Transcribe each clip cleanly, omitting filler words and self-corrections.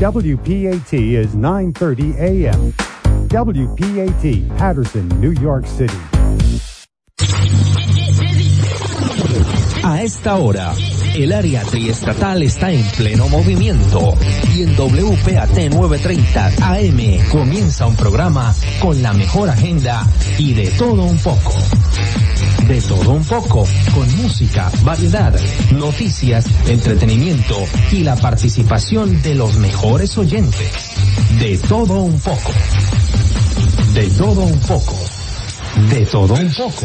WPAT is 9:30 a.m. WPAT, Patterson, New York City. A esta hora, el área triestatal está en pleno movimiento y en WPAT 930 AM comienza un programa con la mejor agenda y de todo un poco. De todo un poco, con música, variedad, noticias, entretenimiento y la participación de los mejores oyentes. De todo un poco. De todo un poco. De todo un poco.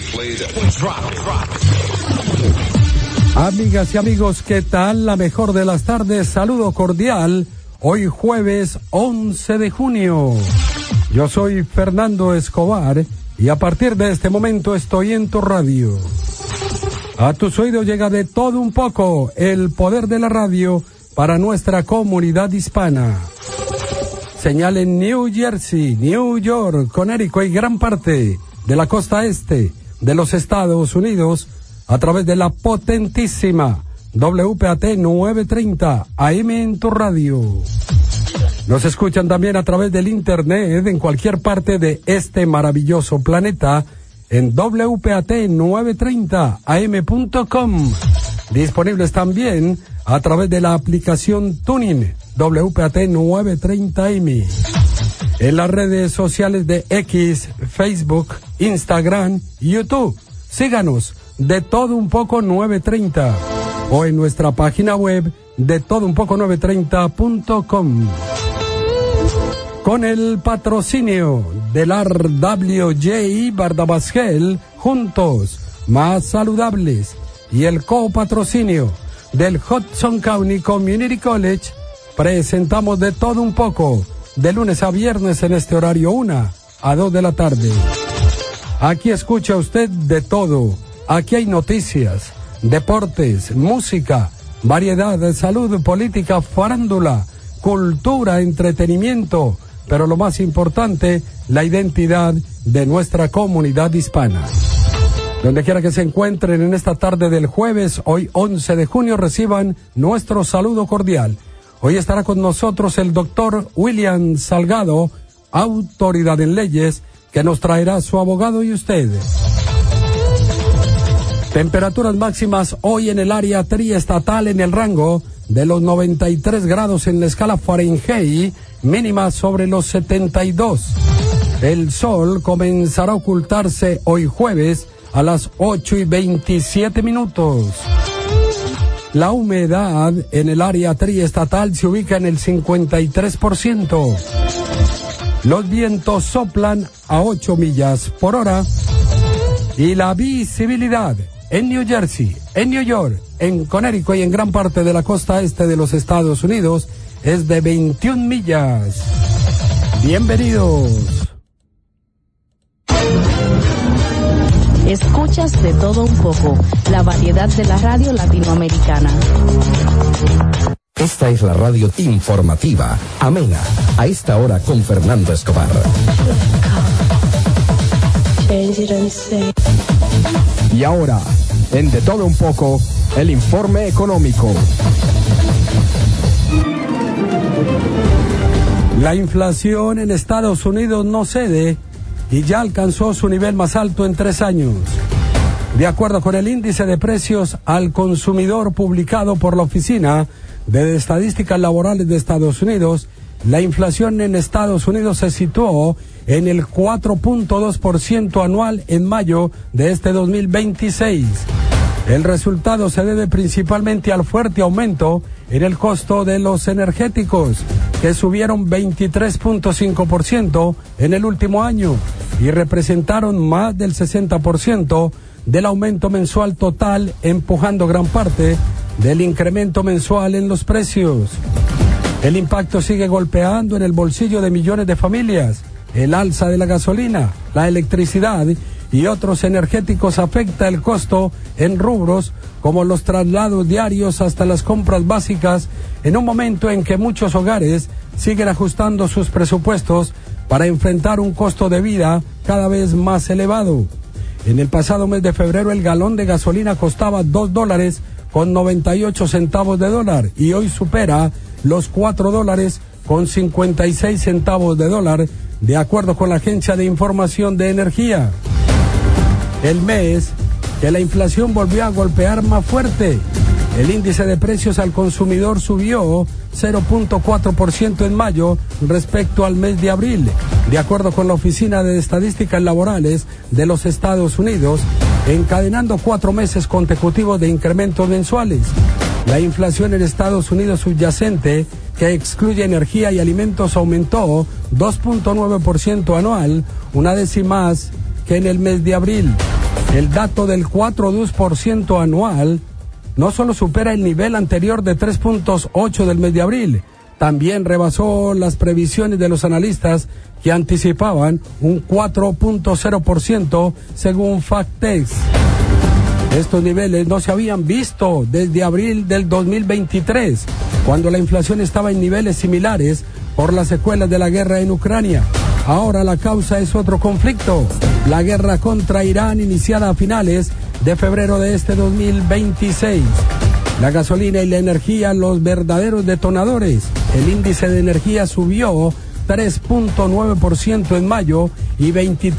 Amigas y amigos, ¿qué tal? La mejor de las tardes, saludo cordial. Hoy jueves 11 de junio. Yo soy Fernando Escobar y a partir de este momento estoy en tu radio. A tus oídos llega De todo un poco, el poder de la radio para nuestra comunidad hispana. Señal en New Jersey, New York, Connecticut y gran parte de la costa este de los Estados Unidos a través de la potentísima WPAT 930 AM en tu radio. Nos escuchan también a través del internet en cualquier parte de este maravilloso planeta en WPAT930am.com. Disponibles también a través de la aplicación Tuning WPAT 930M. En las redes sociales de X, Facebook, Instagram, YouTube. Síganos, De todo un poco 930. O en nuestra página web, detodounpoco930.com. Con el patrocinio del RWJ Bardabasgel, juntos, más saludables, y el copatrocinio del Hudson County Community College, presentamos De todo un poco, de lunes a viernes en este horario 1 a 2 de la tarde. Aquí escucha usted de todo. Aquí hay noticias, deportes, música, variedad de salud, política, farándula, cultura, entretenimiento, pero lo más importante, la identidad de nuestra comunidad hispana. Donde quiera que se encuentren en esta tarde del jueves, hoy 11 de junio, reciban nuestro saludo cordial. Hoy estará con nosotros el doctor William Salgado, autoridad en leyes, que nos traerá su abogado y usted. Temperaturas máximas hoy en el área triestatal en el rango de los 93 grados en la escala Fahrenheit, mínimas sobre los 72. El sol comenzará a ocultarse hoy jueves a las 8:27. La humedad en el área triestatal se ubica en el 53%. Los vientos soplan a 8 millas por hora y la visibilidad en New Jersey, en New York, en Connecticut y en gran parte de la costa este de los Estados Unidos es de 21 millas. Bienvenidos. Escuchas De todo un poco, la variedad de la radio latinoamericana. Esta es la radio informativa, amena, a esta hora con Fernando Escobar. Y ahora, en De todo un poco, el informe económico. La inflación en Estados Unidos no cede y ya alcanzó su nivel más alto en 3 años. De acuerdo con el índice de precios al consumidor publicado por la Oficina de Estadísticas Laborales de Estados Unidos, la inflación en Estados Unidos se situó en el 4.2% anual en mayo de este 2026. El resultado se debe principalmente al fuerte aumento en el costo de los energéticos, que subieron 23.5% en el último año y representaron más del 60% del aumento mensual total, empujando gran parte del incremento mensual en los precios. El impacto sigue golpeando en el bolsillo de millones de familias. El alza de la gasolina, la electricidad y otros energéticos afecta el costo en rubros como los traslados diarios hasta las compras básicas, en un momento en que muchos hogares siguen ajustando sus presupuestos para enfrentar un costo de vida cada vez más elevado. En el pasado mes de febrero el galón de gasolina costaba $2.98 y hoy supera los $4 con 56 centavos de dólar, de acuerdo con la Agencia de Información de Energía. El mes que la inflación volvió a golpear más fuerte. El índice de precios al consumidor subió 0.4% en mayo respecto al mes de abril, de acuerdo con la Oficina de Estadísticas Laborales de los Estados Unidos, encadenando 4 meses consecutivos de incrementos mensuales. La inflación en Estados Unidos subyacente, que excluye energía y alimentos, aumentó 2.9% anual, una décima más que en el mes de abril. El dato del 4.2% anual no solo supera el nivel anterior de 3.8 del mes de abril, también rebasó las previsiones de los analistas que anticipaban un 4.0% según Factex. Estos niveles no se habían visto desde abril del 2023, cuando la inflación estaba en niveles similares por las secuelas de la guerra en Ucrania. Ahora la causa es otro conflicto, la guerra contra Irán iniciada a finales de febrero de este 2026. La gasolina y la energía, los verdaderos detonadores. El índice de energía subió 3.9% en mayo y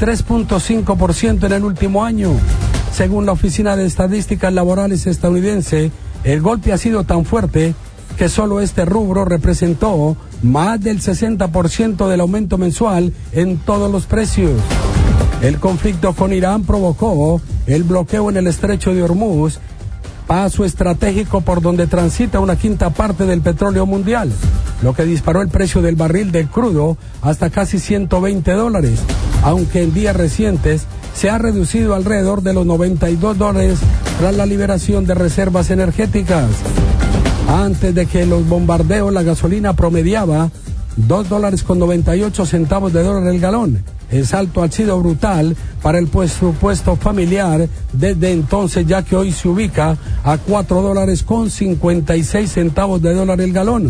23.5% en el último año. Según la Oficina de Estadísticas Laborales estadounidense, el golpe ha sido tan fuerte que solo este rubro representó más del 60% del aumento mensual en todos los precios. El conflicto con Irán provocó el bloqueo en el estrecho de Hormuz, paso estratégico por donde transita una quinta parte del petróleo mundial, lo que disparó el precio del barril del crudo hasta casi $120, aunque en días recientes se ha reducido alrededor de los $92 tras la liberación de reservas energéticas. Antes de que los bombardeos, la gasolina promediaba $2.98 de dólar el galón. El salto ha sido brutal para el presupuesto familiar desde entonces, ya que hoy se ubica a $4.56 de dólar el galón.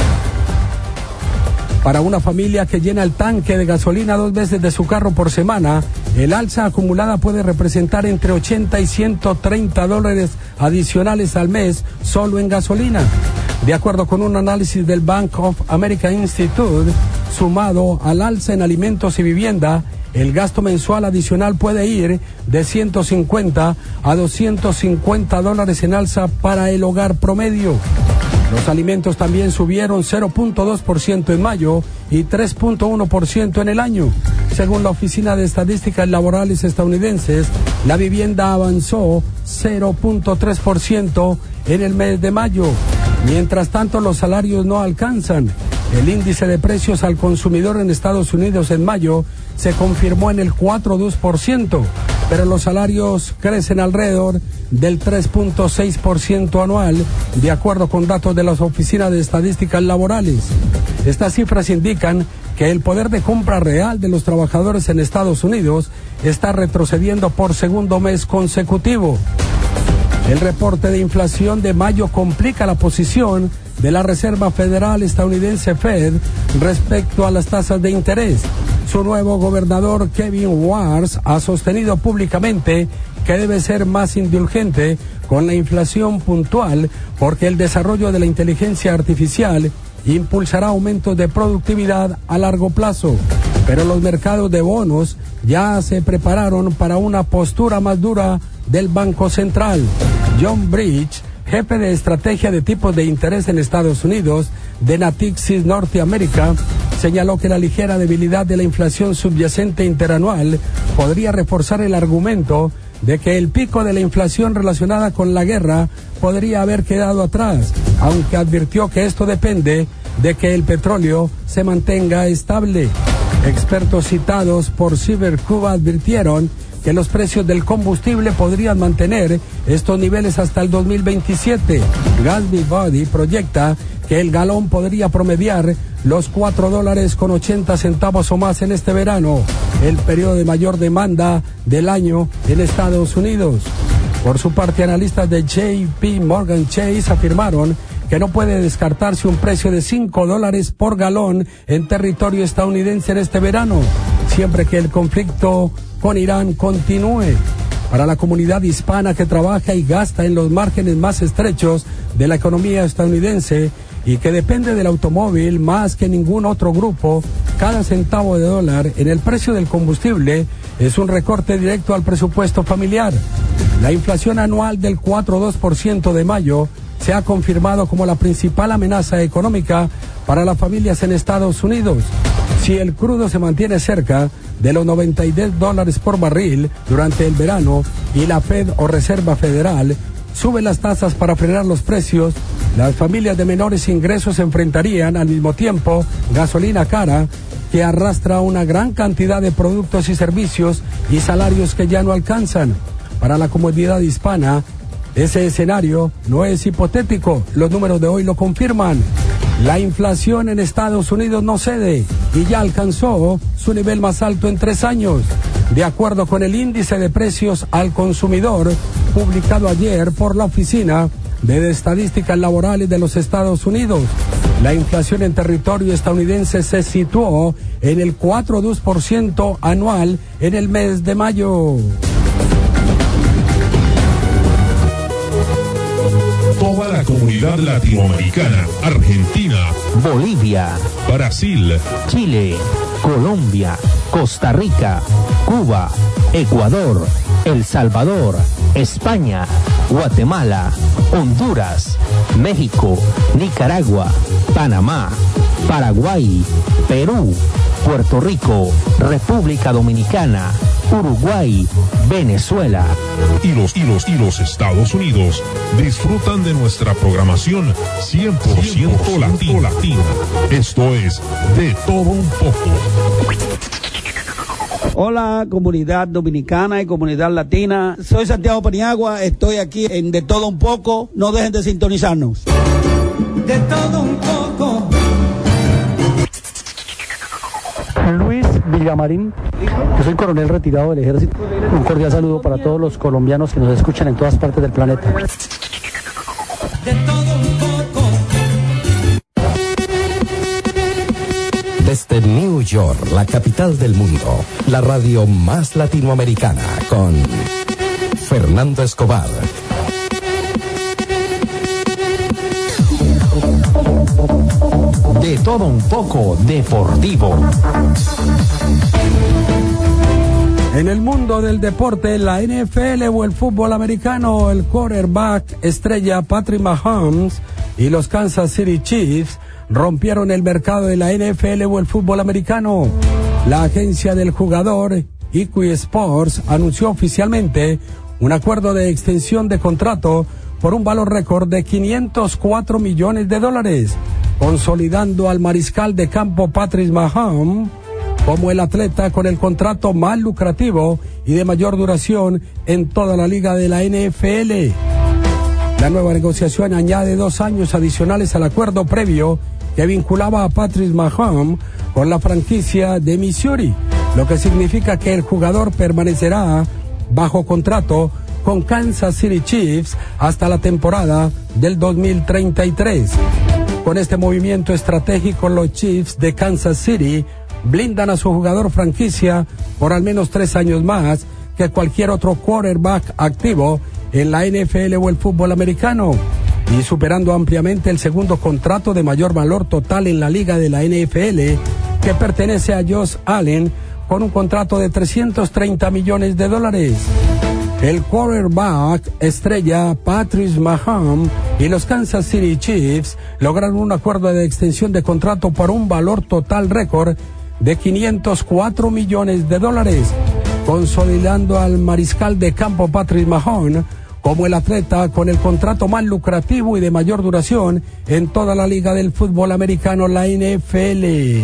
Para una familia que llena el tanque de gasolina 2 veces de su carro por semana, el alza acumulada puede representar entre $80 y $130 adicionales al mes solo en gasolina. De acuerdo con un análisis del Bank of America Institute, sumado al alza en alimentos y vivienda, el gasto mensual adicional puede ir de $150 a $250 en alza para el hogar promedio. Los alimentos también subieron 0.2% en mayo y 3.1% en el año. Según la Oficina de Estadísticas Laborales estadounidenses, la vivienda avanzó 0.3% en el mes de mayo. Mientras tanto, los salarios no alcanzan. El índice de precios al consumidor en Estados Unidos en mayo se confirmó en el 4.2%, pero los salarios crecen alrededor del 3.6% anual, de acuerdo con datos de las oficinas de estadísticas laborales. Estas cifras indican que el poder de compra real de los trabajadores en Estados Unidos está retrocediendo por segundo mes consecutivo. El reporte de inflación de mayo complica la posición de la Reserva Federal estadounidense Fed respecto a las tasas de interés. Su nuevo gobernador Kevin Warsh ha sostenido públicamente que debe ser más indulgente con la inflación puntual porque el desarrollo de la inteligencia artificial impulsará aumentos de productividad a largo plazo. Pero los mercados de bonos ya se prepararon para una postura más dura del Banco Central. John Bridge, jefe de estrategia de tipos de interés en Estados Unidos de Natixis Norteamérica, señaló que la ligera debilidad de la inflación subyacente interanual podría reforzar el argumento de que el pico de la inflación relacionada con la guerra podría haber quedado atrás, aunque advirtió que esto depende de que el petróleo se mantenga estable. Expertos citados por Cibercuba advirtieron que los precios del combustible podrían mantener estos niveles hasta el 2027. Gatsby Body proyecta que el galón podría promediar los $4.80 o más en este verano, el periodo de mayor demanda del año en Estados Unidos. Por su parte, analistas de JP Morgan Chase afirmaron que no puede descartarse un precio de $5 por galón en territorio estadounidense en este verano, siempre que el conflicto con Irán continúe. Para la comunidad hispana que trabaja y gasta en los márgenes más estrechos de la economía estadounidense, y que depende del automóvil más que ningún otro grupo, cada centavo de dólar en el precio del combustible es un recorte directo al presupuesto familiar. La inflación anual del 4,2% de mayo se ha confirmado como la principal amenaza económica para las familias en Estados Unidos. Si el crudo se mantiene cerca de los $92 por barril durante el verano y la Fed o Reserva Federal sube las tasas para frenar los precios, las familias de menores ingresos se enfrentarían al mismo tiempo gasolina cara que arrastra una gran cantidad de productos y servicios y salarios que ya no alcanzan. Para la comunidad hispana, ese escenario no es hipotético, los números de hoy lo confirman. La inflación en Estados Unidos no cede y ya alcanzó su nivel más alto en 3 años. De acuerdo con el índice de precios al consumidor publicado ayer por la Oficina de Estadísticas Laborales de los Estados Unidos, la inflación en territorio estadounidense se situó en el 4,2% anual en el mes de mayo. Toda la comunidad latinoamericana, Argentina, Bolivia, Brasil, Chile, Colombia, Costa Rica, Cuba, Ecuador, El Salvador, España, Guatemala, Honduras, México, Nicaragua, Panamá, Paraguay, Perú, Puerto Rico, República Dominicana, Uruguay, Venezuela y los Estados Unidos disfrutan de nuestra programación 100% latina. Esto es De Todo Un Poco. Hola, comunidad dominicana y comunidad latina. Soy Santiago Paniagua, estoy aquí en De Todo Un Poco. No dejen de sintonizarnos. De Todo Un Poco. Luis Villamarín, yo soy coronel retirado del ejército. Un cordial saludo para todos los colombianos que nos escuchan en todas partes del planeta. De todo un poco. Desde New York, la capital del mundo, la radio más latinoamericana con Fernando Escobar. De Todo Un Poco Deportivo. En el mundo del deporte, la NFL o el fútbol americano, el quarterback estrella Patrick Mahomes y los Kansas City Chiefs rompieron el mercado de la NFL o el fútbol americano. La agencia del jugador, EQ Sports, anunció oficialmente un acuerdo de extensión de contrato por un valor récord de $504 millones, consolidando al mariscal de campo Patrick Mahomes como el atleta con el contrato más lucrativo y de mayor duración en toda la liga de la NFL. La nueva negociación añade 2 años adicionales al acuerdo previo que vinculaba a Patrick Mahomes con la franquicia de Missouri, lo que significa que el jugador permanecerá bajo contrato con Kansas City Chiefs hasta la temporada del 2033. Con este movimiento estratégico, los Chiefs de Kansas City blindan a su jugador franquicia por al menos 3 años más que cualquier otro quarterback activo en la NFL o el fútbol americano, y superando ampliamente el segundo contrato de mayor valor total en la liga de la NFL, que pertenece a Josh Allen, con un contrato de $330 millones. El quarterback estrella Patrick Mahomes y los Kansas City Chiefs lograron un acuerdo de extensión de contrato por un valor total récord de $504 millones, consolidando al mariscal de campo Patrick Mahomes como el atleta con el contrato más lucrativo y de mayor duración en toda la liga del fútbol americano, la NFL.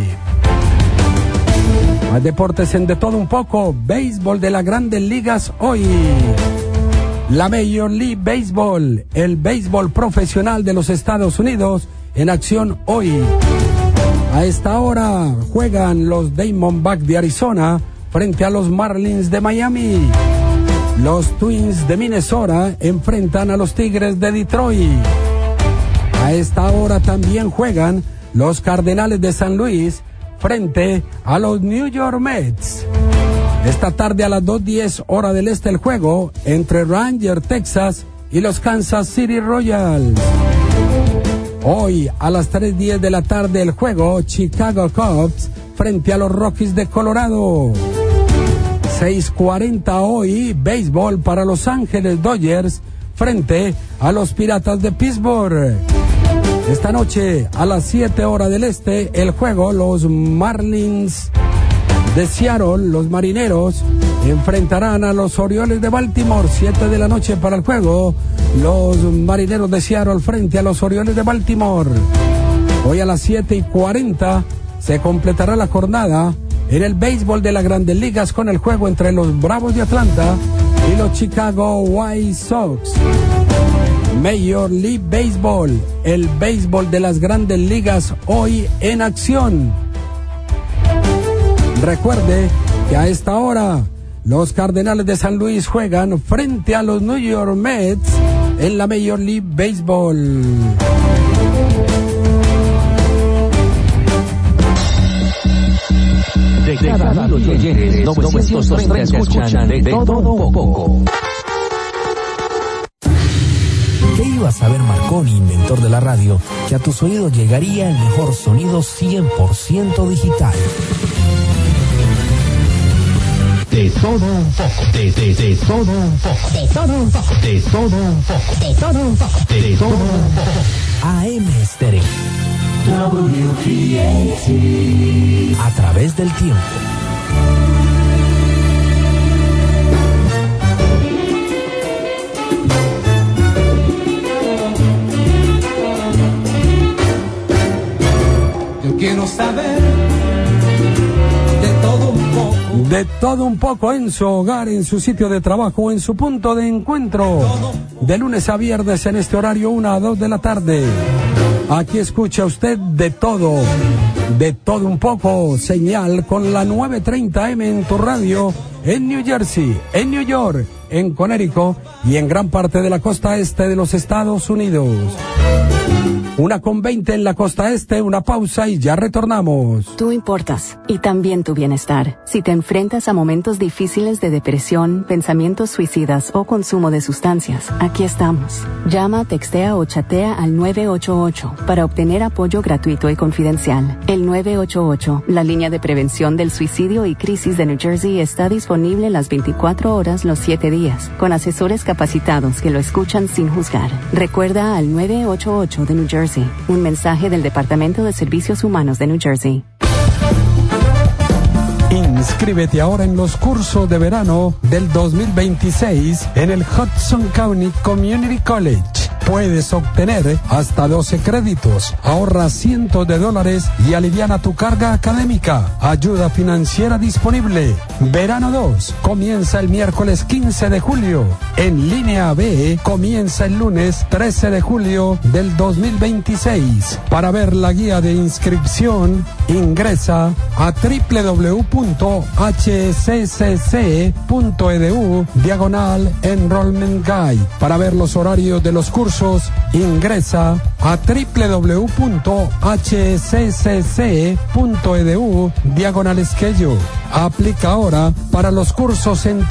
Más deportes en De Todo Un Poco. Béisbol de las Grandes Ligas hoy. La Major League Baseball, el béisbol profesional de los Estados Unidos, en acción hoy. A esta hora juegan los Diamondbacks de Arizona frente a los Marlins de Miami. Los Twins de Minnesota enfrentan a los Tigres de Detroit. A esta hora también juegan los Cardenales de San Luis frente a los New York Mets. Esta tarde a las 2:10 hora del este el juego entre Rangers, Texas y los Kansas City Royals. Hoy a las 3:10 de la tarde el juego Chicago Cubs frente a los Rockies de Colorado. 6:40 hoy, béisbol para Los Ángeles Dodgers frente a los Piratas de Pittsburgh. Esta noche a las 7 horas del este el juego los Marlins de Seattle, los Marineros, enfrentarán a los Orioles de Baltimore. 7 de la noche para el juego los Marineros de Seattle frente a los Orioles de Baltimore. Hoy a las 7:40 se completará la jornada en el béisbol de las Grandes Ligas con el juego entre los Bravos de Atlanta y los Chicago White Sox. Major League Baseball, el béisbol de las Grandes Ligas hoy en acción. Recuerde que a esta hora los Cardenales de San Luis juegan frente a los New York Mets en la Major League Baseball. De Radio Talleres 930 escuchan de todo un poco. ¿Qué iba a saber Marconi, inventor de la radio, que a tus oídos llegaría el mejor sonido 100% digital? De todo un poco, de todo un poco, de todo un poco, de todo un poco, de todo un poco, de todo un poco. AM Stereo. WPAT. A través del tiempo. Yo quiero saber de todo un poco. De todo un poco en su hogar, en su sitio de trabajo, en su punto de encuentro. De lunes a viernes en este horario 1 a 2 de la tarde. Aquí escucha usted de todo un poco, señal con la 930 AM en tu radio, en New Jersey, en New York, en Connecticut y en gran parte de la costa este de los Estados Unidos. 1:20 en la costa este, una pausa y ya retornamos. Tú importas, y también tu bienestar. Si te enfrentas a momentos difíciles de depresión, pensamientos suicidas o consumo de sustancias, aquí estamos. Llama, textea o chatea al 988 para obtener apoyo gratuito y confidencial. El 988, la línea de prevención del suicidio y crisis de New Jersey, está disponible las 24 horas los 7 días, con asesores capacitados que lo escuchan sin juzgar. Recuerda al 988 de New Jersey. Un mensaje del Departamento de Servicios Humanos de New Jersey. Inscríbete ahora en los cursos de verano del 2026 en el Hudson County Community College. Puedes obtener hasta 12 créditos, ahorra cientos de dólares y aliviana tu carga académica. Ayuda financiera disponible. Verano 2 comienza el miércoles 15 de julio. En línea B comienza el lunes 13 de julio del 2026. Para ver la guía de inscripción, ingresa a www.hccc.edu/enrollment guide. Para ver los horarios de los cursos, ingresa a www.hccc.edu/schedule. Aplica ahora para los cursos en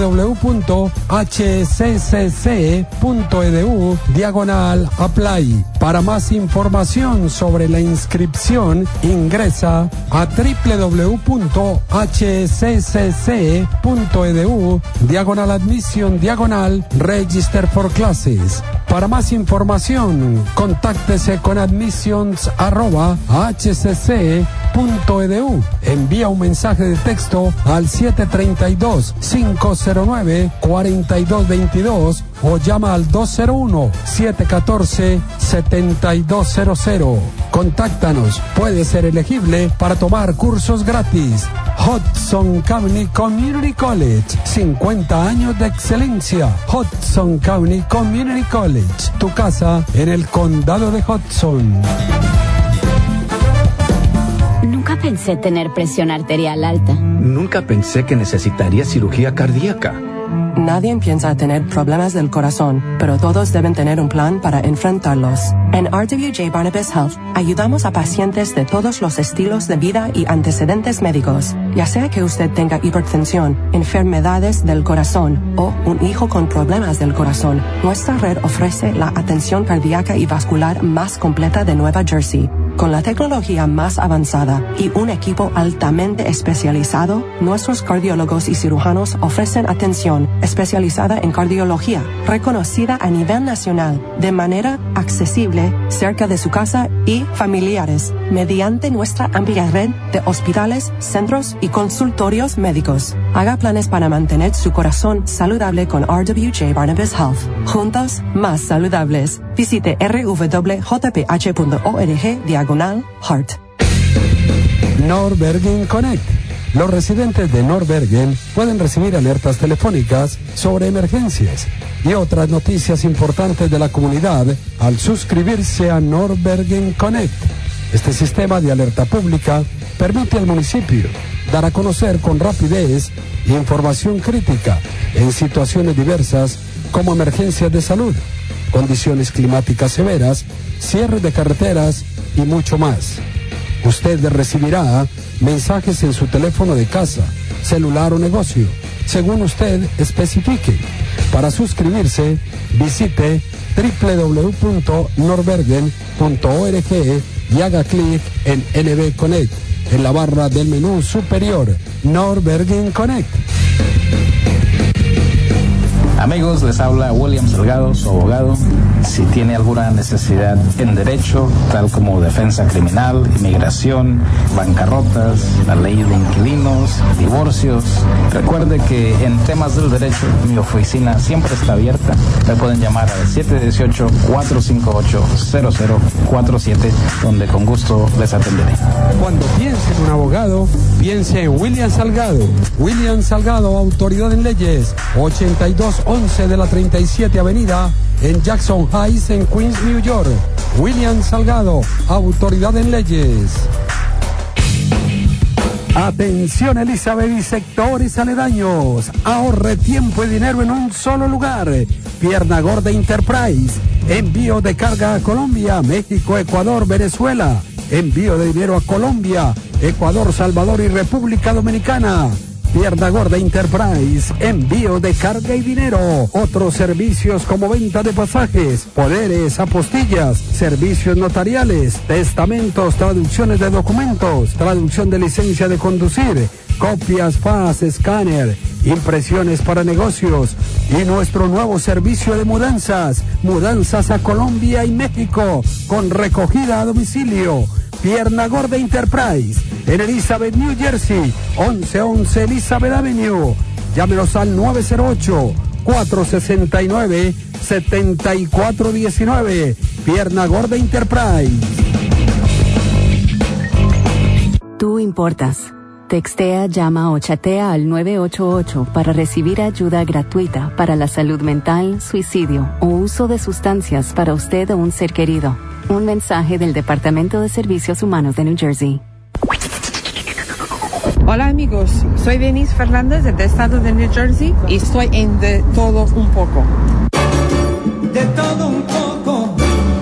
www.hccc.edu/apply. Para más información sobre la inscripción, ingresa a www.hccc.edu/admission/register for classes. Para más información, contáctese con admissions@hcc.edu. Envía un mensaje de texto al 732-509-4222 o llama al 201-714-7200. Contáctanos, puede ser elegible para tomar cursos gratis. Hudson County Community College, 50 años de excelencia. Hudson County Community College, tu casa en el condado de Hudson. Nunca pensé tener presión arterial alta. Nunca pensé que necesitaría cirugía cardíaca. Nadie piensa tener problemas del corazón, pero todos deben tener un plan para enfrentarlos. En RWJ Barnabas Health, ayudamos a pacientes de todos los estilos de vida y antecedentes médicos. Ya sea que usted tenga hipertensión, enfermedades del corazón o un hijo con problemas del corazón, nuestra red ofrece la atención cardíaca y vascular más completa de Nueva Jersey. Con la tecnología más avanzada y un equipo altamente especializado, nuestros cardiólogos y cirujanos ofrecen atención especializada en cardiología, reconocida a nivel nacional, de manera accesible, cerca de su casa y familiares, mediante nuestra amplia red de hospitales, centros y consultorios médicos. Haga planes para mantener su corazón saludable con RWJ Barnabas Health. Juntos, más saludables. Visite rwjph.org/heart. Nordbergen Connect. Los residentes de Nordbergen pueden recibir alertas telefónicas sobre emergencias y otras noticias importantes de la comunidad al suscribirse a Nordbergen Connect. Este sistema de alerta pública permite al municipio dar a conocer con rapidez información crítica en situaciones diversas como emergencias de salud, condiciones climáticas severas, cierres de carreteras y mucho más. Usted recibirá mensajes en su teléfono de casa, celular o negocio, según usted especifique. Para suscribirse, visite www.nordbergen.org y haga clic en NB Connect en la barra del menú superior. Nordbergen Connect. Amigos, les habla William Salgado, su abogado. Si tiene alguna necesidad en derecho, tal como defensa criminal, inmigración, bancarrotas, la ley de inquilinos, divorcios, recuerde que en temas del derecho mi oficina siempre está abierta. Me pueden llamar al 718-458-0047, donde con gusto les atenderé. Cuando piense en un abogado, piense en William Salgado. William Salgado, autoridad en leyes, 8211 de la 37 Avenida, en Jackson Heights, en Queens, New York. William Salgado, autoridad en leyes. Atención, Elizabeth y sectores aledaños. Ahorre tiempo y dinero en un solo lugar. Pierna Gorda Enterprise. Envío de carga a Colombia, México, Ecuador, Venezuela. Envío de dinero a Colombia, Ecuador, Salvador y República Dominicana. Pierna Gorda Enterprise, envío de carga y dinero. Otros servicios como venta de pasajes, poderes, apostillas, servicios notariales, testamentos, traducciones de documentos, traducción de licencia de conducir, copias, fax, escáner, impresiones para negocios y nuestro nuevo servicio de mudanzas a Colombia y México con recogida a domicilio. Pierna Gorda Enterprise, en Elizabeth, New Jersey, 1111 Elizabeth Avenue. Llámenos al 908-469-7419. Pierna Gorda Enterprise. Tú importas. Textea, llama o chatea al 988 para recibir ayuda gratuita para la salud mental, suicidio o uso de sustancias para usted o un ser querido. Un mensaje del Departamento de Servicios Humanos de New Jersey. Hola amigos, soy Denise Fernández del estado de New Jersey y estoy en De Todo Un Poco. De todo un poco.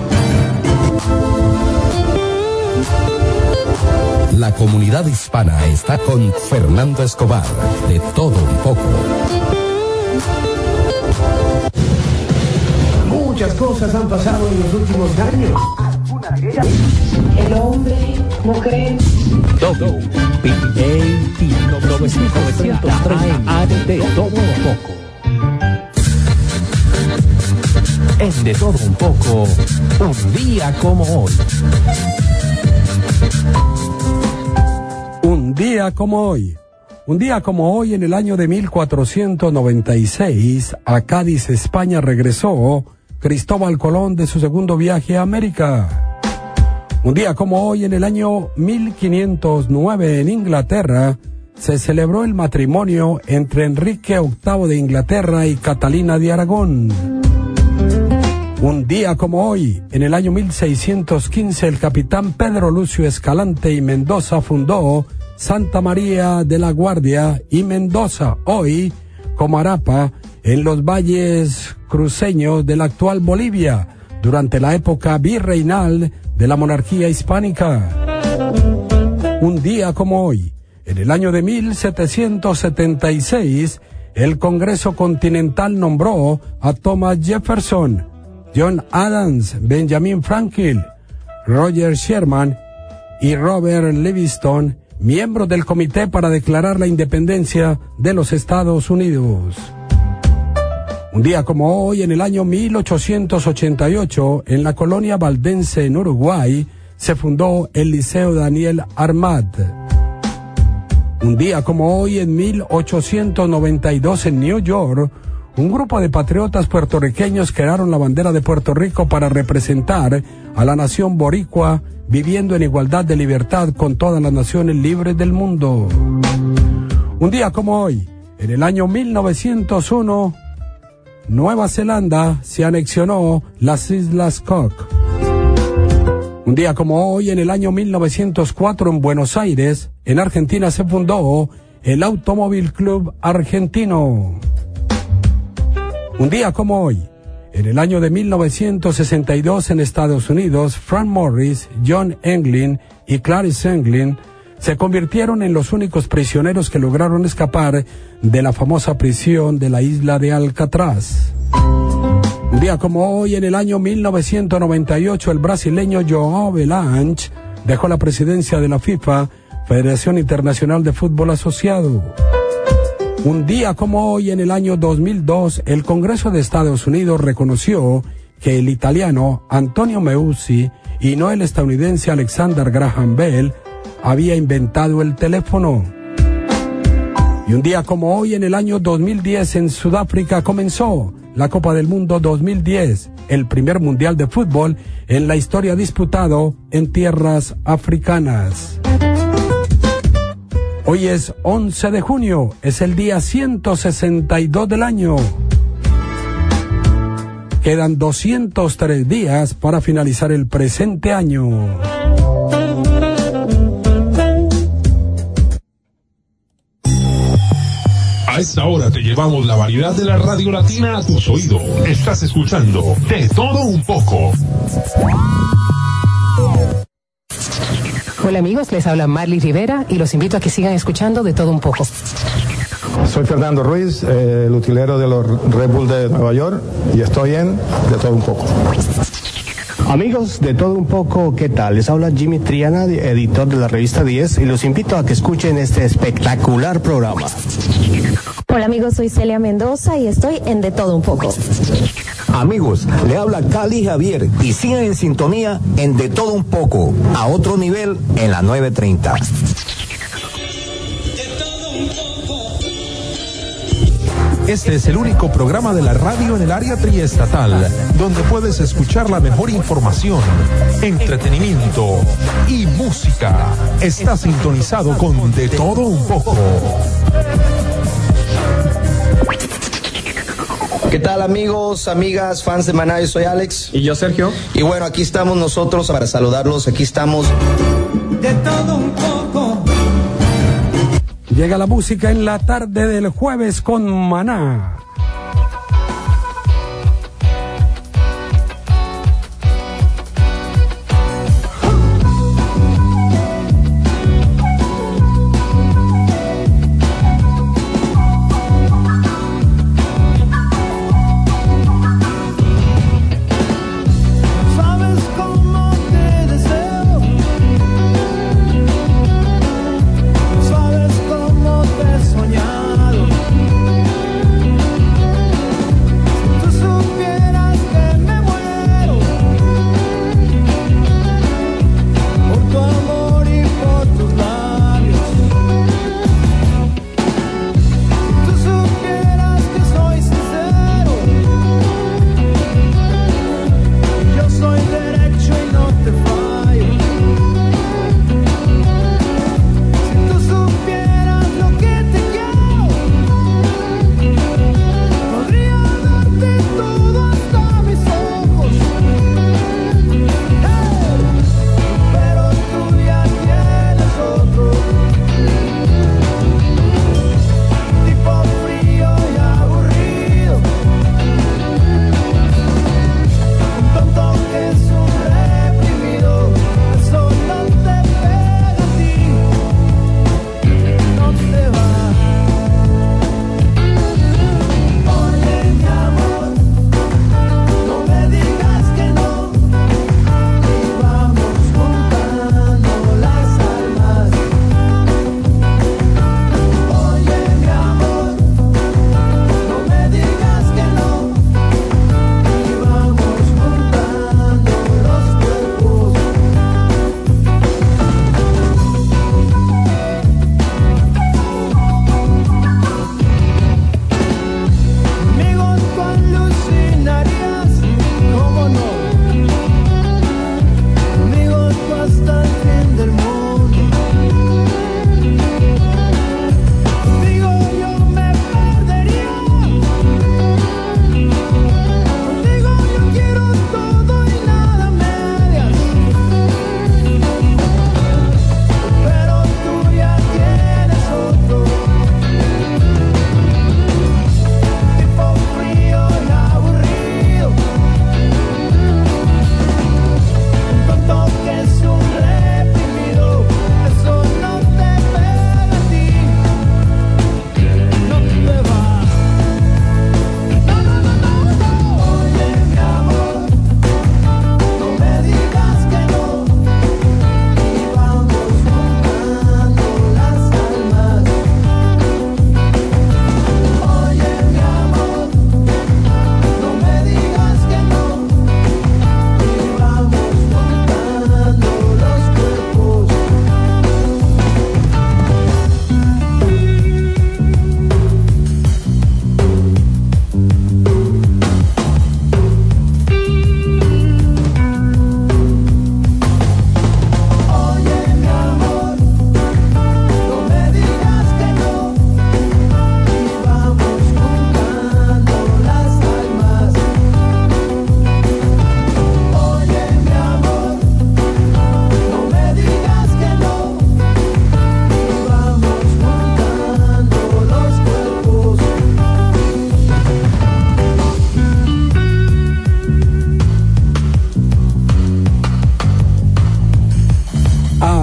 La comunidad hispana está con Fernando Escobar, De Todo Un Poco. Muchas cosas han pasado en los últimos años. El hombre no cree. WPAT 930 De Todo Un Poco. En De Todo Un Poco, un día como hoy. Un día como hoy. Un día como hoy, en el año de 1496, a Cádiz, España, regresó Cristóbal Colón de su segundo viaje a América. Un día como hoy, en el año 1509, en Inglaterra, se celebró el matrimonio entre Enrique VIII de Inglaterra y Catalina de Aragón. Un día como hoy, en el año 1615, el capitán Pedro Lucio Escalante y Mendoza fundó Santa María de la Guardia y Mendoza, hoy Comarapa, en los valles cruceños de la actual Bolivia, durante la época virreinal de la monarquía hispánica. Un día como hoy, en el año de 1776, el Congreso Continental nombró a Thomas Jefferson, John Adams, Benjamin Franklin, Roger Sherman y Robert Livingston, miembros del Comité para declarar la independencia de los Estados Unidos. Un día como hoy, en el año 1888, en la colonia valdense en Uruguay, se fundó el Liceo Daniel Armat. Un día como hoy, en 1892, en New York, un grupo de patriotas puertorriqueños crearon la bandera de Puerto Rico para representar a la nación boricua, viviendo en igualdad de libertad con todas las naciones libres del mundo. Un día como hoy, en el año 1901, Nueva Zelanda se anexionó las Islas Cook. Un día como hoy, en el año 1904, en Buenos Aires, en Argentina, se fundó el Automóvil Club Argentino. Un día como hoy, en el año de 1962, en Estados Unidos, Frank Morris, John Englin y Clarice Englin se convirtieron en los únicos prisioneros que lograron escapar de la famosa prisión de la isla de Alcatraz. Un día como hoy, en el año 1998, el brasileño João Havelange dejó la presidencia de la FIFA, Federación Internacional de Fútbol Asociado. Un día como hoy, en el año 2002, el Congreso de Estados Unidos reconoció que el italiano Antonio Meucci y no el estadounidense Alexander Graham Bell había inventado el teléfono. Y un día como hoy, en el año 2010, en Sudáfrica, comenzó la Copa del Mundo 2010, el primer mundial de fútbol en la historia disputado en tierras africanas. Hoy es 11 de junio, es el día 162 del año. Quedan 203 días para finalizar el presente año. A esta hora te llevamos la variedad de la radio latina a tus oídos. Estás escuchando De Todo Un Poco. Hola amigos, les habla Marley Rivera y los invito a que sigan escuchando De Todo Un Poco. Soy Fernando Ruiz, el utilero de los Red Bull de Nueva York, y estoy en De Todo Un Poco. Amigos de Todo Un Poco, ¿qué tal? Les habla Jimmy Triana, editor de la revista 10, y los invito a que escuchen este espectacular programa. Hola amigos, soy Celia Mendoza y estoy en De Todo Un Poco. Amigos, le habla Cali Javier y sigan en sintonía en De Todo Un Poco, a otro nivel en la 930. Este es el único programa de la radio en el área triestatal, donde puedes escuchar la mejor información, entretenimiento y música. Está sintonizado con De Todo Un Poco. ¿Qué tal amigos, amigas, fans de Maná? Yo soy Alex. Y yo Sergio. Y bueno, aquí estamos nosotros para saludarlos. Aquí estamos. De todo un poco. Llega la música en la tarde del jueves con Maná. Sabes cómo te he soñado.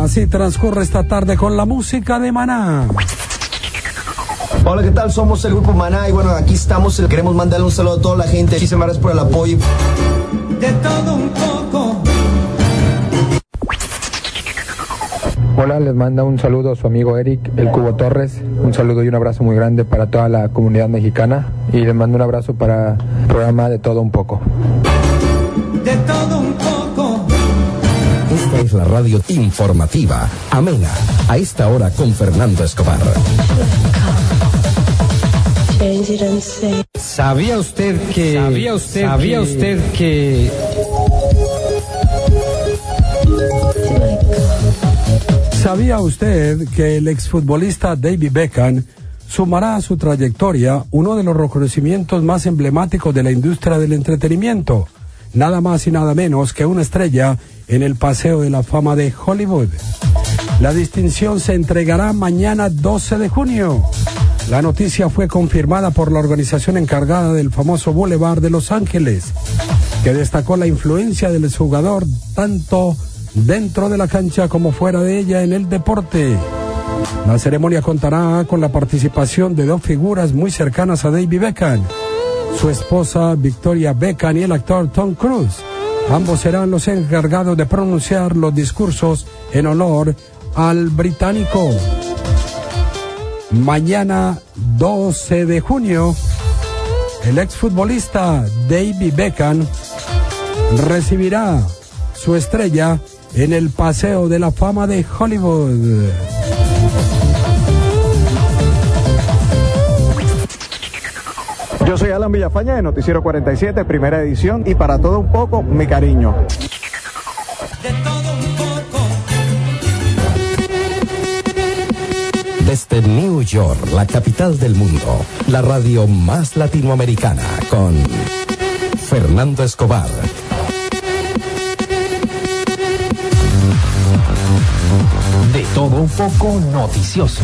Así transcurre esta tarde con la música de Maná. Hola, ¿qué tal? Somos el grupo Maná y bueno, aquí estamos. Queremos mandarle un saludo a toda la gente. Muchísimas gracias por el apoyo. De todo un poco. Hola, les manda un saludo a su amigo Eric, el Cubo Torres. Un saludo y un abrazo muy grande para toda la comunidad mexicana. Y les mando un abrazo para el programa De Todo Un Poco. De todo un poco. Esta es la radio informativa, amena, a esta hora con Fernando Escobar. ¿Sabía usted que el exfutbolista David Beckham sumará a su trayectoria uno de los reconocimientos más emblemáticos de la industria del entretenimiento? Nada más y nada menos que una estrella en el Paseo de la Fama de Hollywood. La distinción se entregará mañana 12 de junio. La noticia fue confirmada por la organización encargada del famoso Boulevard de Los Ángeles, que destacó la influencia del jugador tanto dentro de la cancha como fuera de ella en el deporte. La ceremonia contará con la participación de dos figuras muy cercanas a David Beckham, su esposa Victoria Beckham y el actor Tom Cruise. Ambos serán los encargados de pronunciar los discursos en honor al británico. Mañana 12 de junio, el exfutbolista David Beckham recibirá su estrella en el Paseo de la Fama de Hollywood. Yo soy Alan Villafaña de Noticiero 47, primera edición, y para todo un poco, mi cariño. De todo un poco. Desde New York, la capital del mundo, la radio más latinoamericana, con Fernando Escobar. De todo un poco noticioso.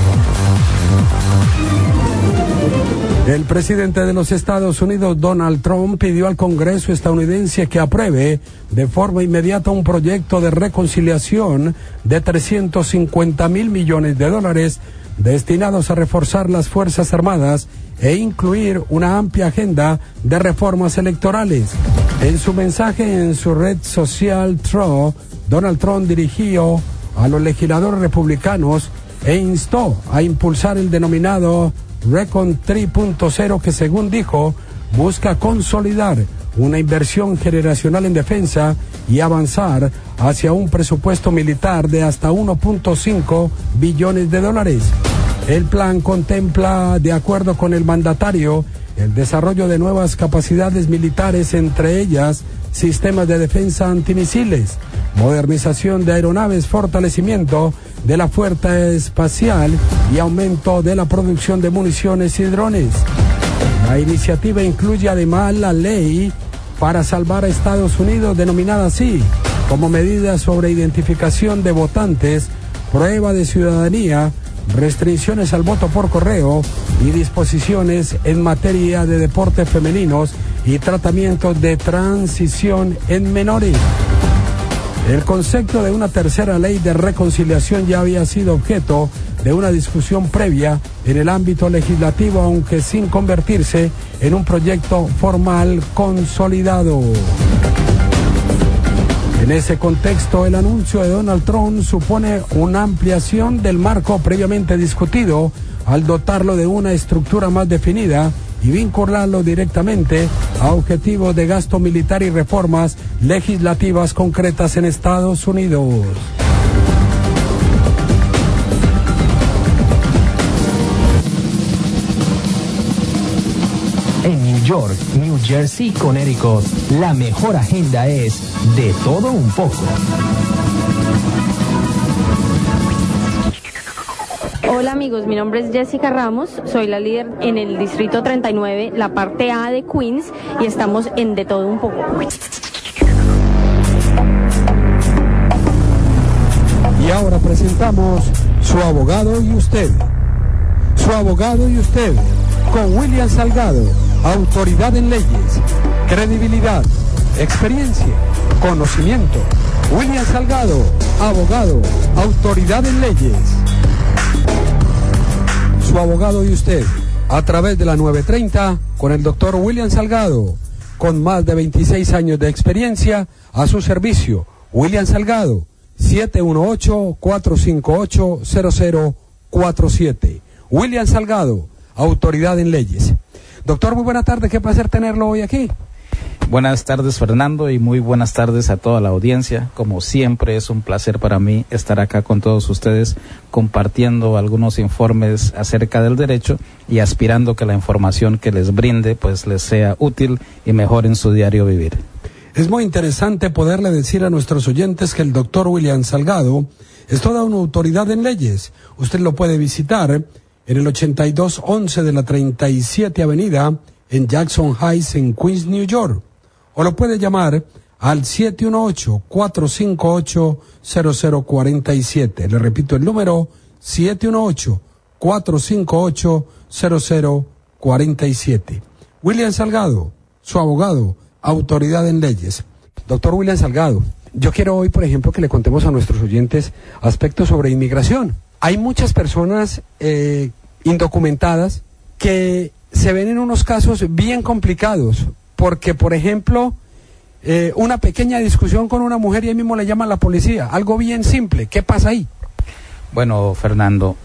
El presidente de los Estados Unidos, Donald Trump, pidió al Congreso estadounidense que apruebe de forma inmediata un proyecto de reconciliación de $350 mil millones destinados a reforzar las Fuerzas Armadas e incluir una amplia agenda de reformas electorales. En su mensaje en su red social Truth, Donald Trump dirigió a los legisladores republicanos e instó a impulsar el denominado Recon 3.0, que según dijo busca consolidar una inversión generacional en defensa y avanzar hacia un presupuesto militar de hasta $1.5 billones. El plan contempla, de acuerdo con el mandatario, el desarrollo de nuevas capacidades militares, entre ellas sistemas de defensa antimisiles, modernización de aeronaves, fortalecimiento de la fuerza espacial y aumento de la producción de municiones y drones. La iniciativa incluye además la ley para salvar a Estados Unidos, denominada así, como medidas sobre identificación de votantes, prueba de ciudadanía, restricciones al voto por correo y disposiciones en materia de deportes femeninos y tratamientos de transición en menores. El concepto de una tercera ley de reconciliación ya había sido objeto de una discusión previa en el ámbito legislativo, aunque sin convertirse en un proyecto formal consolidado. En ese contexto, el anuncio de Donald Trump supone una ampliación del marco previamente discutido al dotarlo de una estructura más definida y vincularlo directamente a objetivos de gasto militar y reformas legislativas concretas en Estados Unidos. En New York, New Jersey y Connecticut, la mejor agenda es De Todo Un Poco. Hola amigos, mi nombre es Jessica Ramos, soy la líder en el distrito 39, la parte A de Queens, y estamos en De Todo Un Poco. Y ahora presentamos Su Abogado y Usted. Su Abogado y Usted, con William Salgado, autoridad en leyes, credibilidad, experiencia, conocimiento. William Salgado, abogado, autoridad en leyes. Su abogado y usted, a través de la 930, con el doctor William Salgado, con más de 26 años de experiencia a su servicio. William Salgado, 718-458-0047. William Salgado, autoridad en leyes. Doctor, muy buena tarde, qué placer tenerlo hoy aquí. Buenas tardes, Fernando, y muy buenas tardes a toda la audiencia. Como siempre, es un placer para mí estar acá con todos ustedes compartiendo algunos informes acerca del derecho y aspirando que la información que les brinde pues les sea útil y mejor en su diario vivir. Es muy interesante poderle decir a nuestros oyentes que el doctor William Salgado es toda una autoridad en leyes. Usted lo puede visitar en el 8211 de la 37 Avenida en Jackson Heights en Queens, New York. O lo puede llamar al 718-458-0047. Le repito el número, 718-458-0047. William Salgado, su abogado, autoridad en leyes. Doctor William Salgado, yo quiero hoy, por ejemplo, que le contemos a nuestros oyentes aspectos sobre inmigración. Hay muchas personas indocumentadas que se ven en unos casos bien complicados, porque, por ejemplo, una pequeña discusión con una mujer y ahí mismo le llaman a la policía, algo bien simple. ¿Qué pasa ahí? Bueno, Fernando,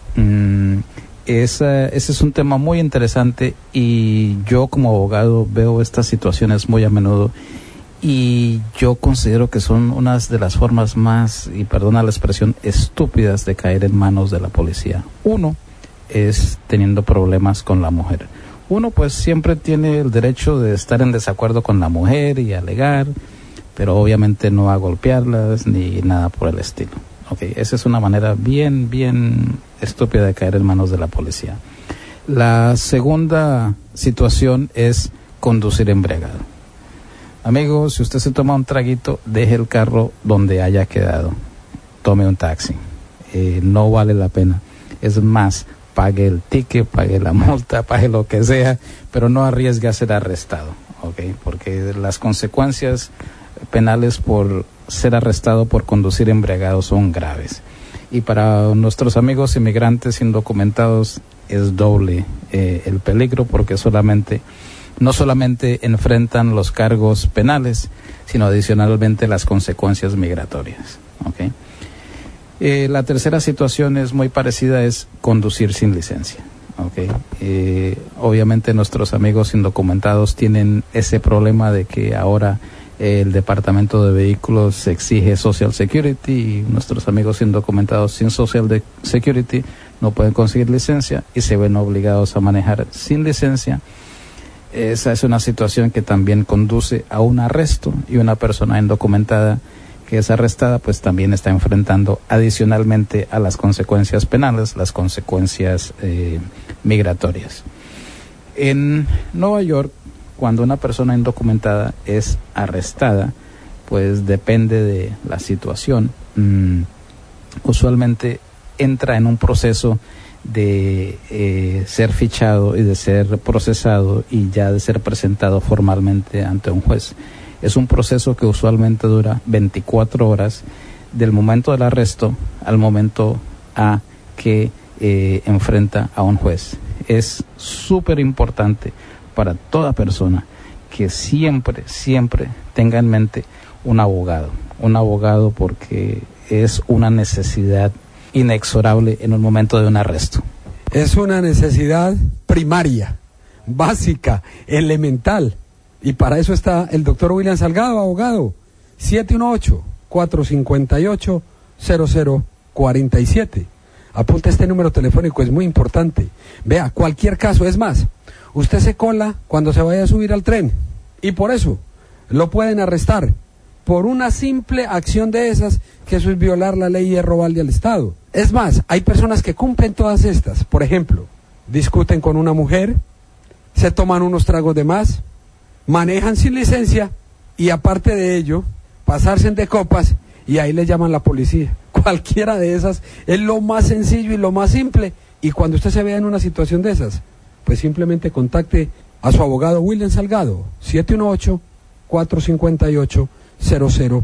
ese es un tema muy interesante y yo como abogado veo estas situaciones muy a menudo y yo considero que son unas de las formas más, y perdona la expresión, estúpidas de caer en manos de la policía. Uno es teniendo problemas con la mujer. Uno pues siempre tiene el derecho de estar en desacuerdo con la mujer y alegar, pero obviamente no a golpearlas ni nada por el estilo. Okay, esa es una manera bien estúpida de caer en manos de la policía. La segunda situación es conducir embriagado. Amigo, si usted se toma un traguito, deje el carro donde haya quedado. Tome un taxi. No vale la pena. Es más, pague el ticket, pague la multa, pague lo que sea, pero no arriesgue a ser arrestado, ¿okay? Porque las consecuencias penales por ser arrestado por conducir embriagado son graves. Y para nuestros amigos inmigrantes indocumentados es doble el peligro, porque no solamente enfrentan los cargos penales, sino adicionalmente las consecuencias migratorias, ¿okay? La tercera situación es muy parecida, es conducir sin licencia. Okay. Obviamente nuestros amigos indocumentados tienen ese problema de que ahora el Departamento de Vehículos exige Social Security y nuestros amigos indocumentados sin Social Security no pueden conseguir licencia y se ven obligados a manejar sin licencia. Esa es una situación que también conduce a un arresto y una persona indocumentada que es arrestada, pues también está enfrentando adicionalmente a las consecuencias penales, las consecuencias migratorias. En Nueva York, cuando una persona indocumentada es arrestada, pues depende de la situación. Usualmente entra en un proceso de ser fichado y de ser procesado y ya de ser presentado formalmente ante un juez. Es un proceso que usualmente dura 24 horas del momento del arresto al momento a que enfrenta a un juez. Es súper importante para toda persona que siempre tenga en mente un abogado porque es una necesidad inexorable en un momento de un arresto. Es una necesidad primaria, básica, elemental. Y para eso está el doctor William Salgado, abogado. 718-458-0047. Apunta este número telefónico, es muy importante. Vea, cualquier caso, es más, usted se cola cuando se vaya a subir al tren y por eso lo pueden arrestar por una simple acción de esas, que eso es violar la ley y es robarle al Estado. Es más, hay personas que cumplen todas estas. Por ejemplo, discuten con una mujer, se toman unos tragos de más, manejan sin licencia y aparte de ello, pasarse de copas y ahí le llaman la policía. Cualquiera de esas es lo más sencillo y lo más simple. Y cuando usted se vea en una situación de esas, pues simplemente contacte a su abogado William Salgado, 718-458-0047.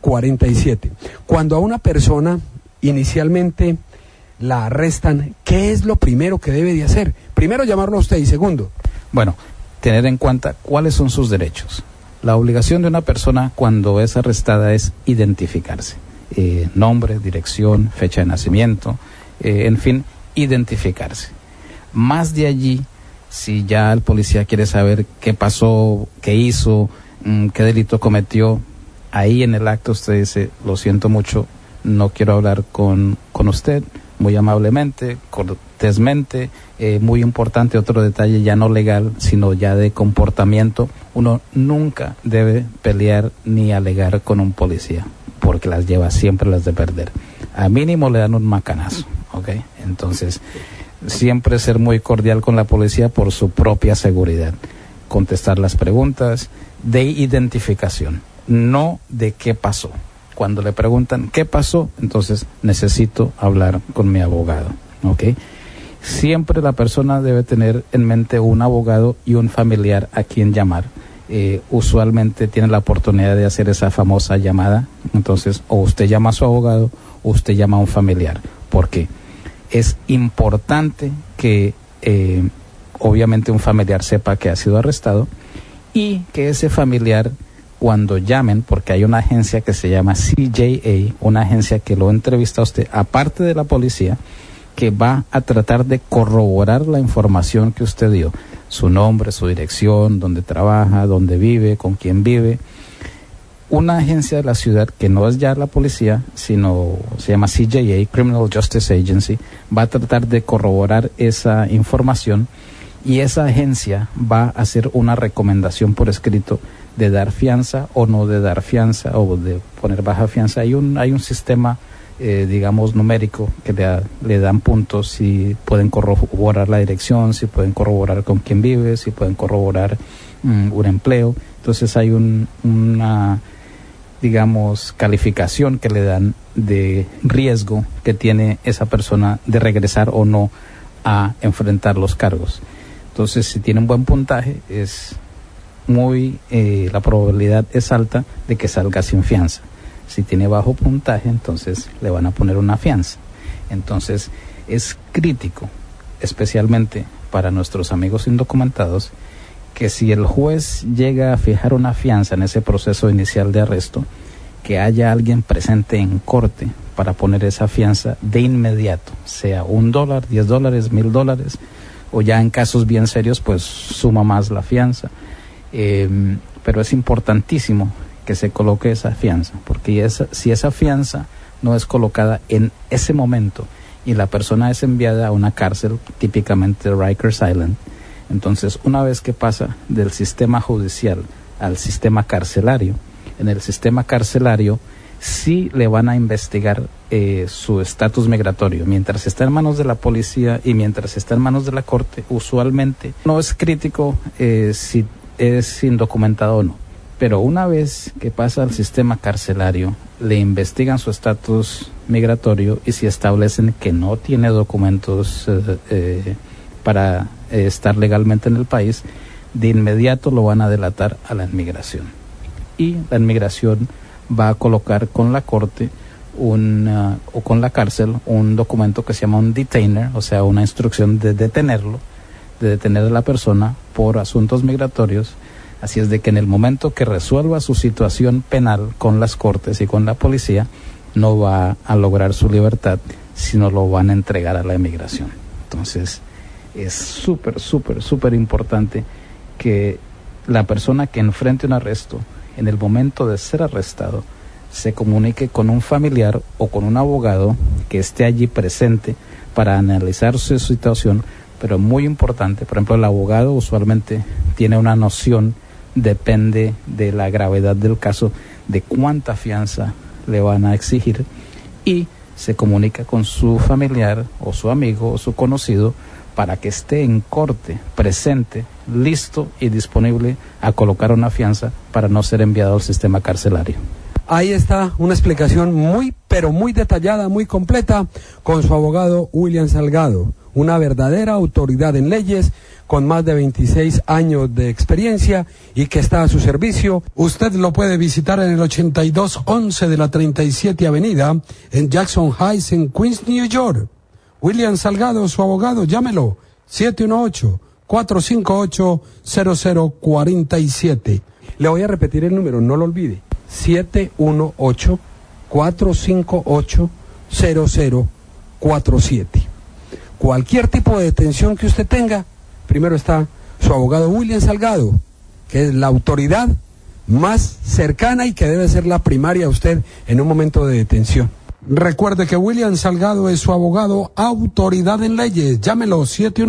47. Cuando a una persona inicialmente la arrestan, ¿qué es lo primero que debe de hacer? Primero, llamarlo a usted, y segundo, bueno, tener en cuenta cuáles son sus derechos. La obligación de una persona cuando es arrestada es identificarse. Nombre, dirección, fecha de nacimiento, en fin, identificarse. Más de allí, si ya el policía quiere saber qué pasó, qué hizo, qué delito cometió, ahí en el acto usted dice, lo siento mucho, no quiero hablar con usted, muy amablemente, cortésmente. Muy importante, otro detalle ya no legal, sino ya de comportamiento, uno nunca debe pelear ni alegar con un policía, porque las lleva siempre las de perder. A mínimo le dan un macanazo, ¿ok? Entonces, siempre ser muy cordial con la policía por su propia seguridad. Contestar las preguntas de identificación, no de qué pasó. Cuando le preguntan qué pasó, entonces necesito hablar con mi abogado, ¿ok? Siempre la persona debe tener en mente un abogado y un familiar a quien llamar. Usualmente tiene la oportunidad de hacer esa famosa llamada, entonces o usted llama a su abogado o usted llama a un familiar, porque es importante que obviamente un familiar sepa que ha sido arrestado y que ese familiar, cuando llamen, porque hay una agencia que se llama CJA, una agencia que lo entrevista a usted, aparte de la policía, que va a tratar de corroborar la información que usted dio, su nombre, su dirección, dónde trabaja, dónde vive, con quién vive. Una agencia de la ciudad que no es ya la policía, sino se llama CJA, Criminal Justice Agency, va a tratar de corroborar esa información y esa agencia va a hacer una recomendación por escrito de dar fianza o no de dar fianza o de poner baja fianza. Hay un sistema digamos numérico que le dan puntos si pueden corroborar la dirección, si pueden corroborar con quién vive, si pueden corroborar un empleo. Entonces hay una digamos calificación que le dan de riesgo que tiene esa persona de regresar o no a enfrentar los cargos. Entonces si tiene un buen puntaje es la probabilidad es alta de que salga sin fianza. Si tiene bajo puntaje, entonces le van a poner una fianza. Entonces es crítico, especialmente para nuestros amigos indocumentados, que si el juez llega a fijar una fianza en ese proceso inicial de arresto, que haya alguien presente en corte para poner esa fianza de inmediato, sea $1, $10, $1,000, o ya en casos bien serios, pues suma más la fianza. Pero es importantísimo que se coloque esa fianza, porque si esa fianza no es colocada en ese momento y la persona es enviada a una cárcel, típicamente Rikers Island, entonces una vez que pasa del sistema judicial al sistema carcelario, en el sistema carcelario sí le van a investigar su estatus migratorio. Mientras está en manos de la policía y mientras está en manos de la corte, usualmente no es crítico si es indocumentado o no. Pero una vez que pasa al sistema carcelario, le investigan su estatus migratorio y si establecen que no tiene documentos para estar legalmente en el país, de inmediato lo van a delatar a la inmigración. Y la inmigración va a colocar con la corte o con la cárcel un documento que se llama un detainer, o sea, una instrucción de detener a la persona por asuntos migratorios. Así es de que en el momento que resuelva su situación penal con las cortes y con la policía, no va a lograr su libertad, sino lo van a entregar a la inmigración. Entonces, es súper importante que la persona que enfrente un arresto, en el momento de ser arrestado, se comunique con un familiar o con un abogado que esté allí presente para analizar su situación. Pero muy importante, por ejemplo, el abogado usualmente tiene una noción, depende de la gravedad del caso, de cuánta fianza le van a exigir y se comunica con su familiar o su amigo o su conocido para que esté en corte, presente, listo y disponible a colocar una fianza para no ser enviado al sistema carcelario. Ahí está una explicación muy detallada, muy completa, con su abogado William Salgado, una verdadera autoridad en leyes, con más de 26 años de experiencia y que está a su servicio. Usted lo puede visitar en el 8211 de la 37 Avenida en Jackson Heights en Queens, New York. William Salgado, su abogado, llámelo 718-458-0047. Le voy a repetir el número, no lo olvide. 718-458-0047. Cualquier tipo de detención que usted tenga, primero está su abogado William Salgado, que es la autoridad más cercana y que debe ser la primaria a usted en un momento de detención. Recuerde que William Salgado es su abogado, autoridad en leyes. Llámelo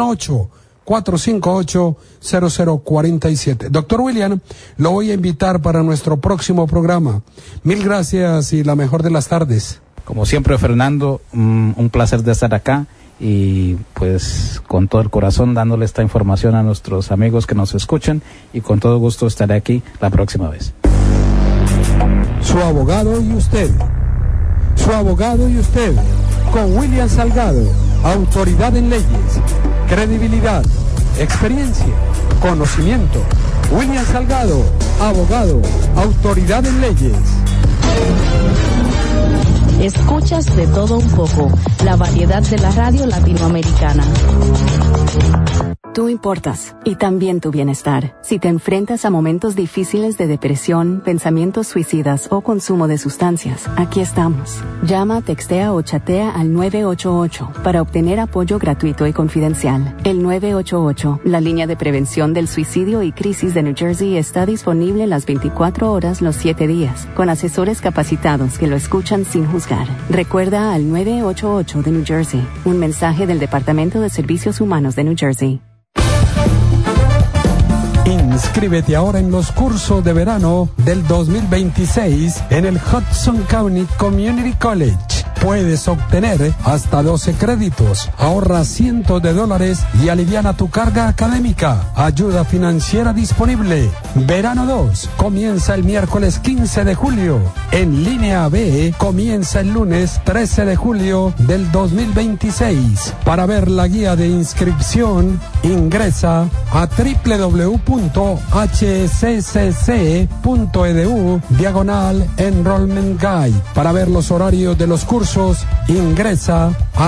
718-458-0047. Doctor William, lo voy a invitar para nuestro próximo programa. Mil gracias y la mejor de las tardes. Como siempre, Fernando, un placer de estar acá y pues con todo el corazón dándole esta información a nuestros amigos que nos escuchan y con todo gusto estaré aquí la próxima vez. Su abogado y usted. Su abogado y usted, con William Salgado, autoridad en leyes, credibilidad, experiencia, conocimiento. William Salgado, abogado, autoridad en leyes. Escuchas de todo un poco, la variedad de la radio latinoamericana. Tú importas, y también tu bienestar. Si te enfrentas a momentos difíciles de depresión, pensamientos suicidas o consumo de sustancias, aquí estamos. Llama, textea o chatea al 988 para obtener apoyo gratuito y confidencial. El 988, la línea de prevención del suicidio y crisis de New Jersey, está disponible las 24 horas los 7 días, con asesores capacitados que lo escuchan sin juzgar. Recuerda al 988 de New Jersey, un mensaje del Departamento de Servicios Humanos de New Jersey. Inscríbete ahora en los cursos de verano del 2026 en el Hudson County Community College. Puedes obtener hasta 12 créditos, ahorra cientos de dólares y aliviana tu carga académica. Ayuda financiera disponible. Verano 2 comienza el miércoles 15 de julio. En línea B comienza el lunes 13 de julio del 2026. Para ver la guía de inscripción, ingresa a www.hccc.edu/enrollment guide. Para ver los horarios de los cursos, ingresa a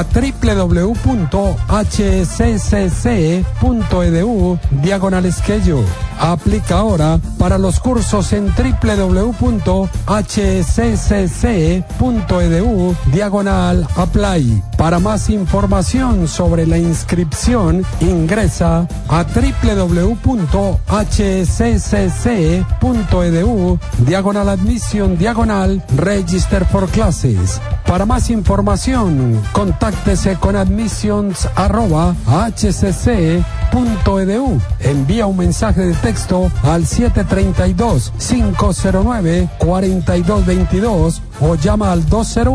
www.hccc.edu/schedule. Aplica ahora para los cursos en www.hccc.edu/apply. Para más información sobre la inscripción, ingresa a www.hccc.edu/admission/register for classes. Para más información, contáctese con admissions@hcc.edu. Envía un mensaje de texto al 732-509-4222 o llama al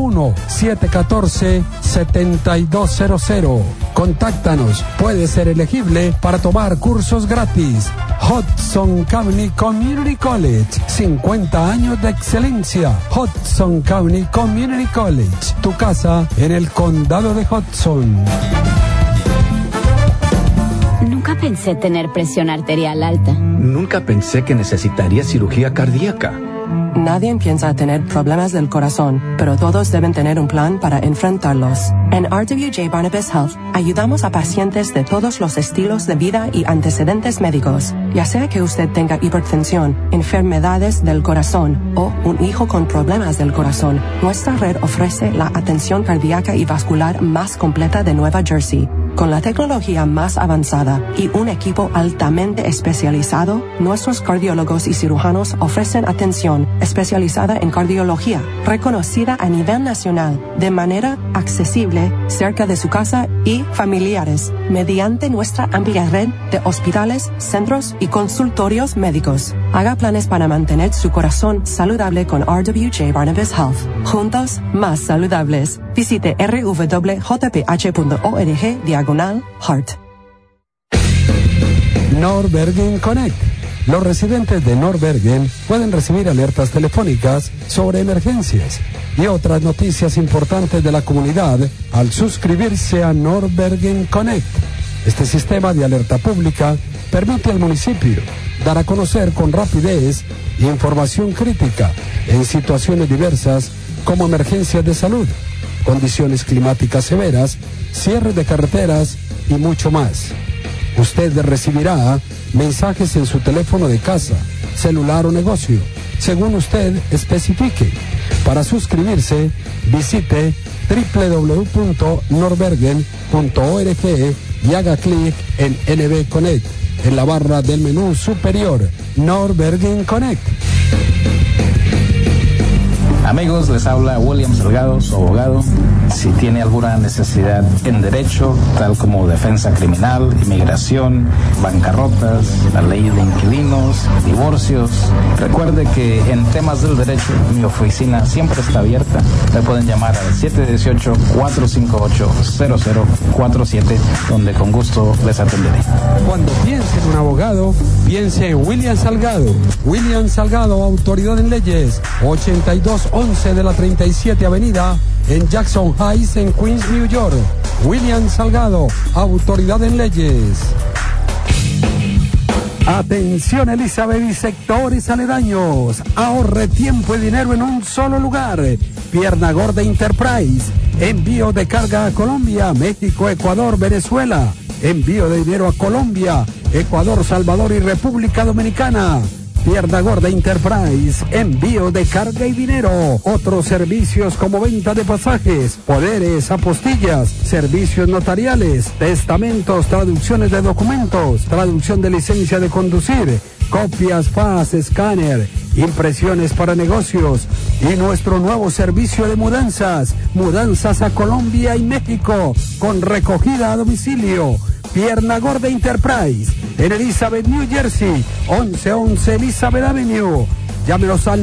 201-714-7200. Contáctanos, puede ser elegible para tomar cursos gratis. Hudson County Community College, 50 años de excelencia. Hudson County Community College, tu casa en el condado de Hudson. Nunca pensé tener presión arterial alta. Nunca pensé que necesitaría cirugía cardíaca. Nadie piensa tener problemas del corazón, pero todos deben tener un plan para enfrentarlos. En RWJ Barnabas Health ayudamos a pacientes de todos los estilos de vida y antecedentes médicos, ya sea que usted tenga hipertensión, enfermedades del corazón o un hijo con problemas del corazón. Nuestra red ofrece la atención cardíaca y vascular más completa de Nueva Jersey. Con la tecnología más avanzada y un equipo altamente especializado, nuestros cardiólogos y cirujanos ofrecen atención especializada en cardiología, reconocida a nivel nacional, de manera accesible, cerca de su casa y familiares, mediante nuestra amplia red de hospitales, centros y consultorios médicos. Haga planes para mantener su corazón saludable con RWJ Barnabas Health. Juntos, más saludables. Visite rwjph.org/heart. Nordbergen Connect. Los residentes de Nordbergen pueden recibir alertas telefónicas sobre emergencias y otras noticias importantes de la comunidad al suscribirse a Nordbergen Connect. Este sistema de alerta pública permite al municipio dar a conocer con rapidez información crítica en situaciones diversas como emergencias de salud, condiciones climáticas severas, cierre de carreteras y mucho más. Usted recibirá mensajes en su teléfono de casa, celular o negocio, según usted especifique. Para suscribirse, visite www.norbergen.org y haga clic en NB Connect en la barra del menú superior. Norbergen Connect. Amigos, les habla William Salgado, su abogado. Si tiene alguna necesidad en derecho, tal como defensa criminal, inmigración, bancarrotas, la ley de inquilinos, divorcios, recuerde que en temas del derecho mi oficina siempre está abierta. Me pueden llamar al 718-458-0047, donde con gusto les atenderé. Cuando piense en un abogado, piense en William Salgado. William Salgado, autoridad en leyes, 8211 de la 37 Avenida, en Jackson Heights, en Queens, New York. William Salgado, autoridad en leyes. Atención, Elizabeth y sectores aledaños. Ahorre tiempo y dinero en un solo lugar. Pierna Gorda Enterprise. Envío de carga a Colombia, México, Ecuador, Venezuela. Envío de dinero a Colombia, Ecuador, Salvador y República Dominicana. Pierna Gorda Enterprise, envío de carga y dinero. Otros servicios como venta de pasajes, poderes, apostillas, servicios notariales, testamentos, traducciones de documentos, traducción de licencia de conducir, copias, fax, escáner, impresiones para negocios y nuestro nuevo servicio de mudanzas a Colombia y México con recogida a domicilio. Pierna Gorda Enterprise, en Elizabeth, New Jersey, 1111 Elizabeth Avenue. Llámenos al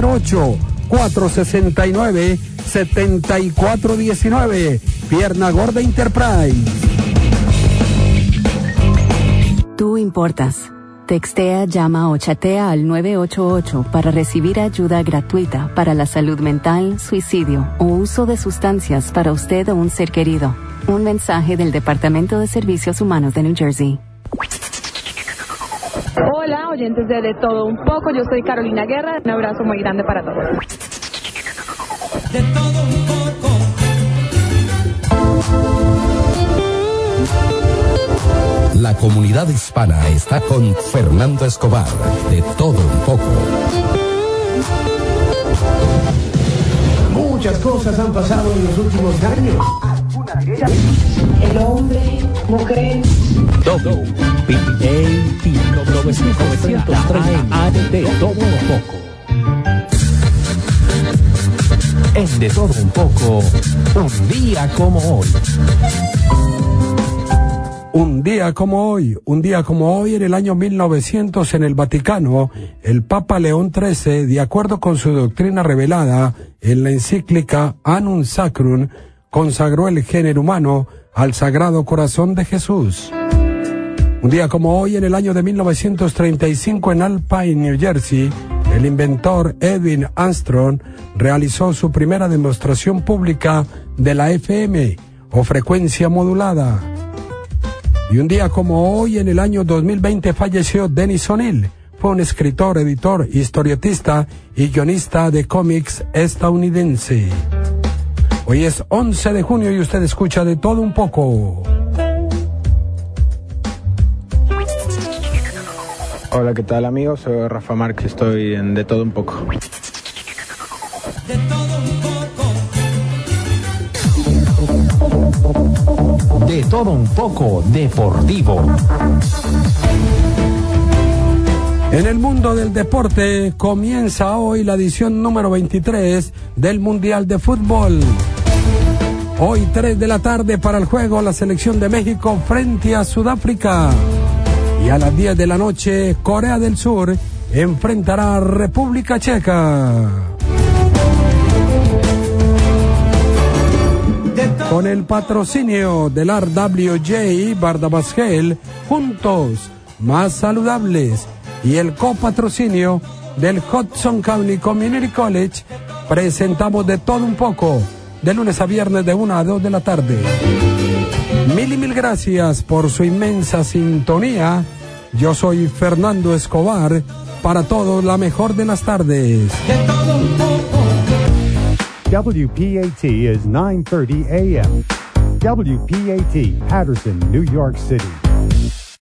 908-469-7419. Pierna Gorda Enterprise. Tú importas. Textea, llama o chatea al 988 para recibir ayuda gratuita para la salud mental, suicidio o uso de sustancias para usted o un ser querido. Un mensaje del Departamento de Servicios Humanos de New Jersey. Hola, oyentes de Todo Un Poco, yo soy Carolina Guerra. Un abrazo muy grande para todos. De todo un poco. La comunidad hispana está con Fernando Escobar, de Todo Un Poco. Muchas cosas han pasado en los últimos años. El hombre, mujer. WPAT 930 AM de Todo Un Poco. En De Todo Un Poco, un día como hoy. Un día como hoy, en el año 1900, en el Vaticano, el Papa León XIII, de acuerdo con su doctrina revelada en la encíclica Annum Sacrum, consagró el género humano al Sagrado Corazón de Jesús. Un día como hoy, en el año de 1935, en Alpine, New Jersey, el inventor Edwin Armstrong realizó su primera demostración pública de la FM, o frecuencia modulada. Y un día como hoy, en el año 2020, falleció Dennis O'Neil. Fue un escritor, editor, historietista y guionista de cómics estadounidense. Hoy es 11 de junio y usted escucha De Todo Un Poco. Hola, ¿qué tal, amigos? Soy Rafa Márquez, estoy en De Todo Un Poco. De todo un poco. De Todo Un Poco Deportivo. En el mundo del deporte comienza hoy la edición número 23 del Mundial de Fútbol. Hoy 3 de la tarde para el juego la selección de México frente a Sudáfrica. Y a las 10 de la noche Corea del Sur enfrentará a República Checa. Con el patrocinio del RWJ Bardabasgel, juntos, más saludables, y el copatrocinio del Hudson County Community College, presentamos De Todo Un Poco, de lunes a viernes de 1 a 2 de la tarde. Mil y mil gracias por su inmensa sintonía. Yo soy Fernando Escobar. Para todos, la mejor de las tardes. WPAT is 9:30 a.m. WPAT, Patterson, New York City.